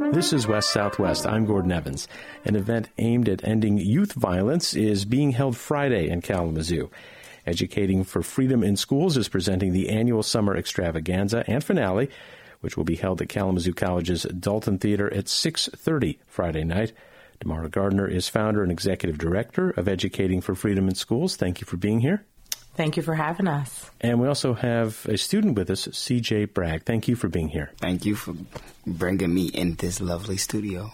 This is West Southwest. I'm Gordon Evans. An event aimed at ending youth violence is being held Friday in Kalamazoo. Educating for Freedom in Schools is presenting the annual summer extravaganza and finale, which will be held at Kalamazoo College's Dalton Theater at 6:30 Friday night. Damara Gardner is founder and executive director of Educating for Freedom in Schools. Thank you for being here. Thank you for having us. And we also have a student with us, CJ Bragg. Thank you for being here. Thank you for bringing me in this lovely studio.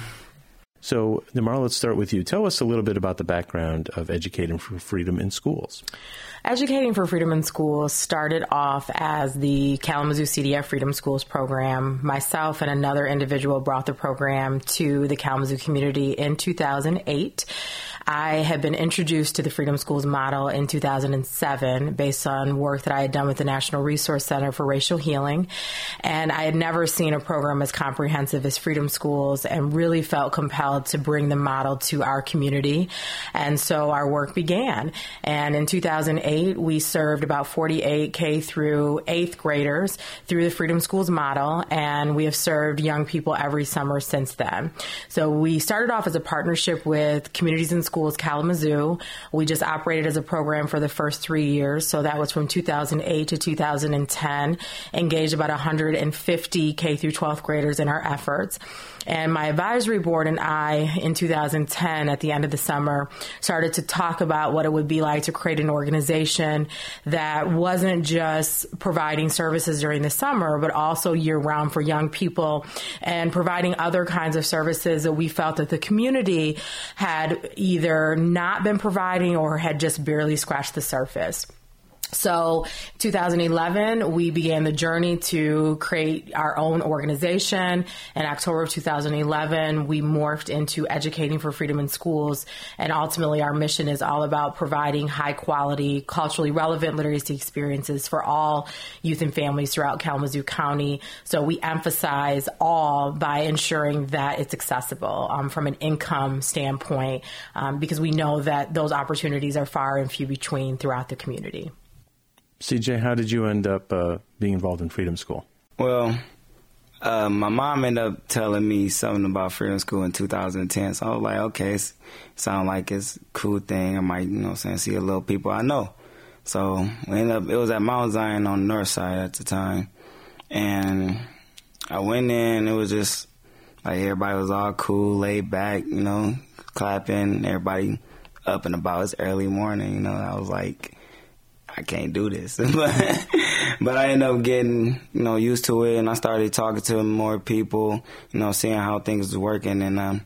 So, Damara, let's start with you. Tell us a little bit about the background of Educating for Freedom in Schools. Educating for Freedom in Schools started off as the Kalamazoo CDF Freedom Schools program. Myself and another individual brought the program to the Kalamazoo community in 2008. I had been introduced to the Freedom Schools model in 2007 based on work that I had done with the National Resource Center for Racial Healing. And I had never seen a program as comprehensive as Freedom Schools and really felt compelled to bring the model to our community. And so our work began. And in 2008, we served about 48 K through 8th graders through the Freedom Schools model. And we have served young people every summer since then. So we started off as a partnership with Communities in Schools Kalamazoo. We just operated as a program for the first 3 years. So that was from 2008 to 2010, engaged about 150 K through 12th graders in our efforts. And my advisory board and I, in 2010, at the end of the summer, started to talk about what it would be like to create an organization that wasn't just providing services during the summer, but also year-round for young people and providing other kinds of services that we felt that the community had either not been providing or had just barely scratched the surface. So 2011, we began the journey to create our own organization. In October of 2011, we morphed into Educating for Freedom in Schools. And ultimately, our mission is all about providing high quality, culturally relevant literacy experiences for all youth and families throughout Kalamazoo County. So we emphasize all by ensuring that it's accessible from an income standpoint, because we know that those opportunities are far and few between throughout the community. CJ, how did you end up being involved in Freedom School? Well, my mom ended up telling me something about Freedom School in 2010. So I was like, okay, it sounds like it's a cool thing. I might, see a little people I know. So we ended up, it was at Mount Zion on the north side at the time. And I went in, it was just like everybody was all cool, laid back, clapping, everybody up and about. It's early morning, I was like, I can't do this. But I ended up getting, used to it, and I started talking to more people, seeing how things was working, and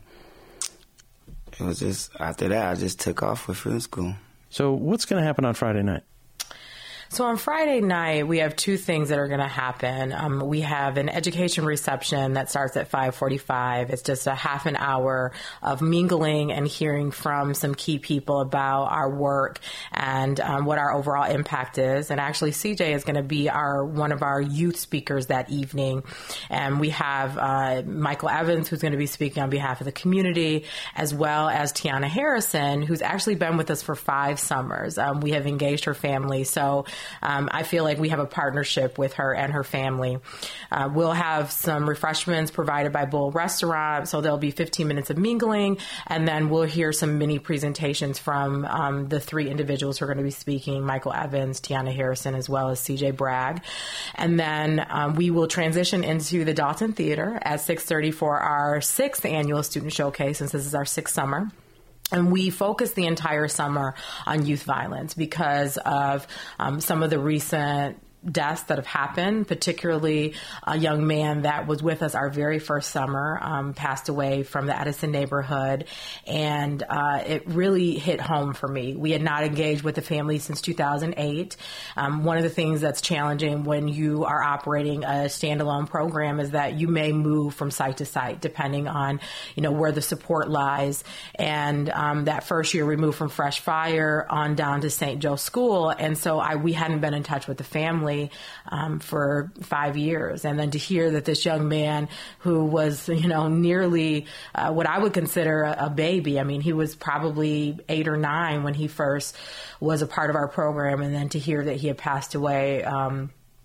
it was just, after that, I just took off with Freedom School. So what's going to happen on Friday night? So on Friday night, we have two things that are going to happen. We have an education reception that starts at 5:45. It's just a half an hour of mingling and hearing from some key people about our work and what our overall impact is. And actually, CJ is going to be one of our youth speakers that evening. And we have Michael Evans, who's going to be speaking on behalf of the community, as well as Tiana Harrison, who's actually been with us for 5 summers. We have engaged her family. So I feel like we have a partnership with her and her family. We'll have some refreshments provided by Bull Restaurant, so there'll be 15 minutes of mingling, and then we'll hear some mini presentations from the 3 individuals who are going to be speaking, Michael Evans, Tiana Harrison, as well as CJ Bragg. And then we will transition into the Dalton Theater at 6:30 for our 6th annual student showcase, since this is our 6th summer. And we focus the entire summer on youth violence because of some of the recent deaths that have happened, particularly a young man that was with us our very first summer, passed away from the Edison neighborhood. And it really hit home for me. We had not engaged with the family since 2008. One of the things that's challenging when you are operating a standalone program is that you may move from site to site depending on, where the support lies. And that first year we moved from Fresh Fire on down to St. Joe School. And so we hadn't been in touch with the family for 5 years. And then to hear that this young man who was, nearly what I would consider a baby. I mean, he was probably 8 or 9 when he first was a part of our program. And then to hear that he had passed away,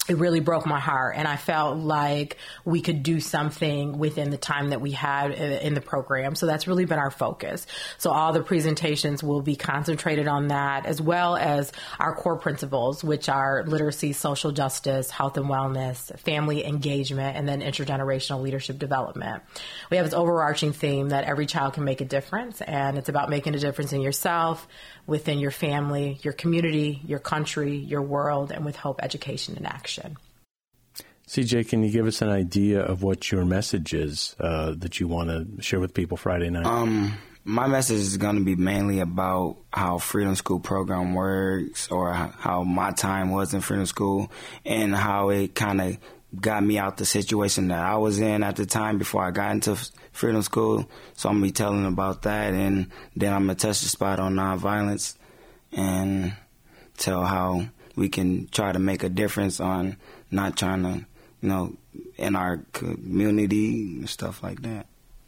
it really broke my heart, and I felt like we could do something within the time that we had in the program. So that's really been our focus. So all the presentations will be concentrated on that, as well as our core principles, which are literacy, social justice, health and wellness, family engagement, and then intergenerational leadership development. We have this overarching theme that every child can make a difference, and it's about making a difference in yourself, within your family, your community, your country, your world, and with hope, education, and action. CJ, can you give us an idea of what your message is that you want to share with people Friday night? My message is going to be mainly about how Freedom School program works, or how my time was in Freedom School, and how it kind of got me out the situation that I was in at the time before I got into Freedom School. So I'm going to be telling about that, and then I'm going to touch the spot on nonviolence and tell how we can try to make a difference on not trying to, in our community and stuff like that.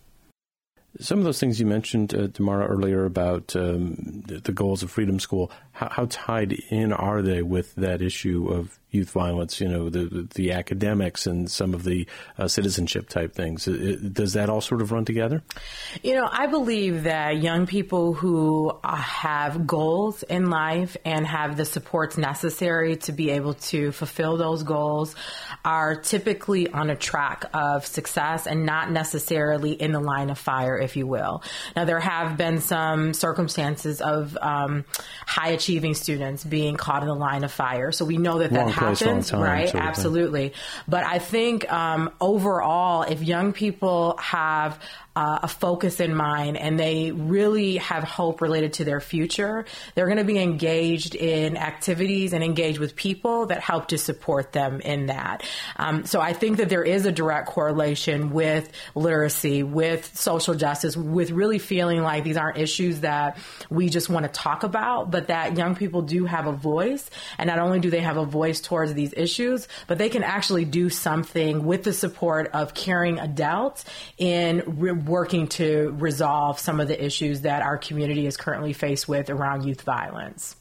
Some of those things you mentioned, Tamara, earlier about the goals of Freedom School, how tied in are they with that issue of youth violence, the academics and some of the citizenship type things? Does that all sort of run together? I believe that young people who have goals in life and have the supports necessary to be able to fulfill those goals are typically on a track of success and not necessarily in the line of fire, if you will. Now, there have been some circumstances of high achieving students being caught in the line of fire. So we know that happens, right? Absolutely. But I think overall, if young people have a focus in mind and they really have hope related to their future, they're going to be engaged in activities and engaged with people that help to support them in that. So I think that there is a direct correlation with literacy, with social justice, with really feeling like these aren't issues that we just want to talk about, but that young people do have a voice. And not only do they have a voice towards these issues, but they can actually do something with the support of caring adults in working to resolve some of the issues that our community is currently faced with around youth violence.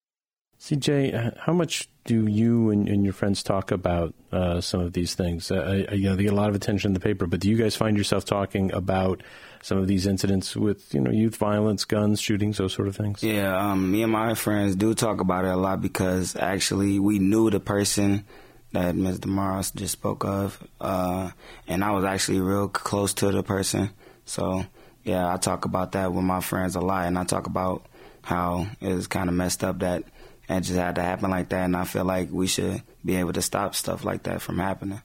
CJ, how much do you and your friends talk about some of these things? They get a lot of attention in the paper, but do you guys find yourself talking about some of these incidents with, youth violence, guns, shootings, those sort of things? Yeah, me and my friends do talk about it a lot because actually we knew the person that Ms. Damaris just spoke of, and I was actually real close to the person. So, yeah, I talk about that with my friends a lot, and I talk about how it was kind of messed up that it just had to happen like that, and I feel like we should be able to stop stuff like that from happening.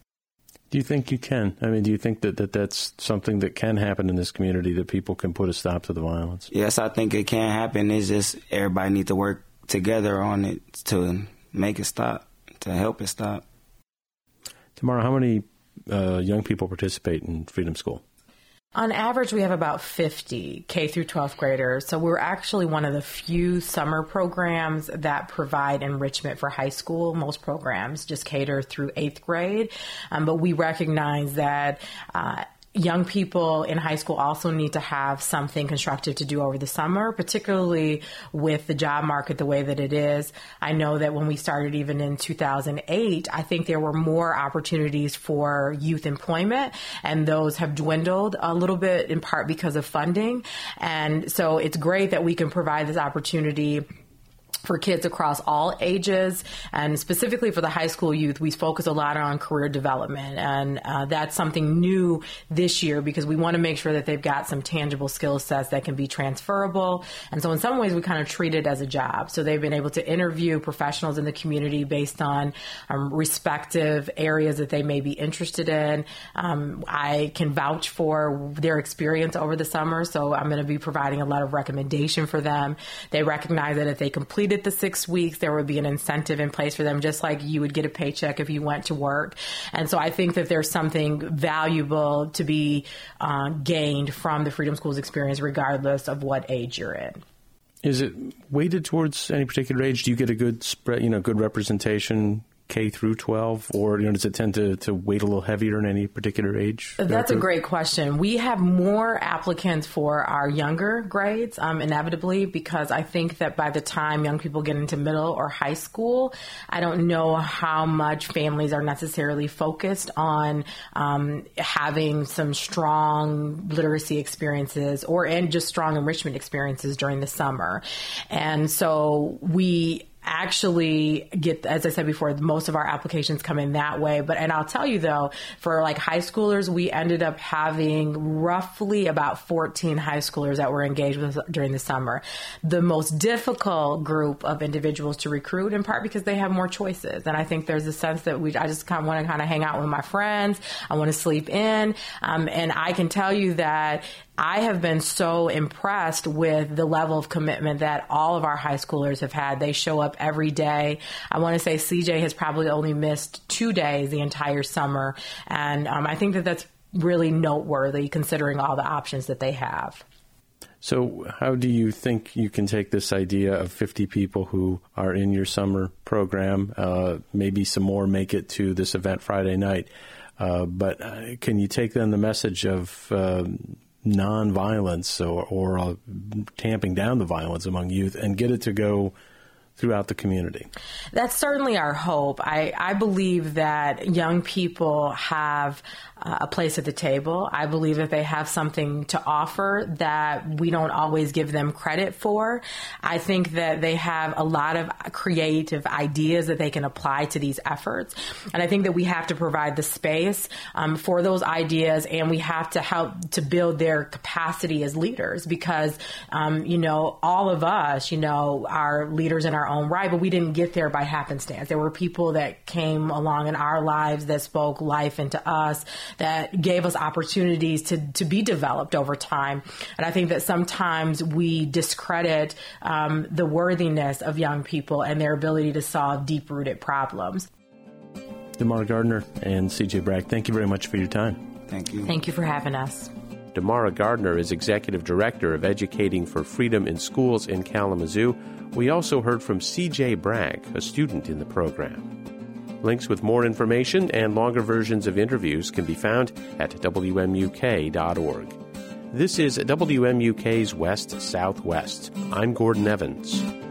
Do you think you can? I mean, do you think that that's something that can happen in this community, that people can put a stop to the violence? Yes, I think it can happen. It's just everybody needs to work together on it to make it stop, to help it stop. Tamara, how many young people participate in Freedom School? On average, we have about 50 K through 12th graders. So we're actually one of the few summer programs that provide enrichment for high school. Most programs just cater through 8th grade. But we recognize that young people in high school also need to have something constructive to do over the summer, particularly with the job market the way that it is. I know that when we started even in 2008, I think there were more opportunities for youth employment, and those have dwindled a little bit in part because of funding. And so it's great that we can provide this opportunity for kids across all ages, and specifically for the high school youth, we focus a lot on career development, and that's something new this year because we want to make sure that they've got some tangible skill sets that can be transferable. And so in some ways, we kind of treat it as a job. So they've been able to interview professionals in the community based on respective areas that they may be interested in. I can vouch for their experience over the summer, so I'm going to be providing a lot of recommendation for them. They recognize that if they completed the 6 weeks, there would be an incentive in place for them, just like you would get a paycheck if you went to work. And so I think that there's something valuable to be gained from the Freedom Schools experience, regardless of what age you're in. Is it weighted towards any particular age? Do you get a good spread, good representation, K through 12, or does it tend to weight a little heavier in any particular age? That's a great question. We have more applicants for our younger grades, inevitably, because I think that by the time young people get into middle or high school, I don't know how much families are necessarily focused on having some strong literacy experiences and just strong enrichment experiences during the summer. And so we actually get, as I said before, most of our applications come in that way. And I'll tell you though, for like high schoolers, we ended up having roughly about 14 high schoolers that were engaged with us during the summer. The most difficult group of individuals to recruit, in part because they have more choices. And I think there's a sense that I just kind of want to hang out with my friends. I want to sleep in. And I can tell you that I have been so impressed with the level of commitment that all of our high schoolers have had. They show up every day. I want to say CJ has probably only missed 2 days the entire summer. And I think that that's really noteworthy considering all the options that they have. So how do you think you can take this idea of 50 people who are in your summer program, maybe some more make it to this event Friday night, but can you take then the message of nonviolence or tamping down the violence among youth and get it to go throughout the community? That's certainly our hope. I believe that young people have a place at the table. I believe that they have something to offer that we don't always give them credit for. I think that they have a lot of creative ideas that they can apply to these efforts. And I think that we have to provide the space for those ideas, and we have to help to build their capacity as leaders because, all of us, are leaders in our own right, but we didn't get there by happenstance. There were people that came along in our lives that spoke life into us, that gave us opportunities to be developed over time. And I think that sometimes we discredit the worthiness of young people and their ability to solve deep-rooted problems. Damara Gardner and CJ Bragg, thank you very much for your time. Thank you. Thank you for having us. Damara Gardner is Executive Director of Educating for Freedom in Schools in Kalamazoo. We also heard from CJ Bragg, a student in the program. Links with more information and longer versions of interviews can be found at WMUK.org. This is WMUK's West Southwest. I'm Gordon Evans.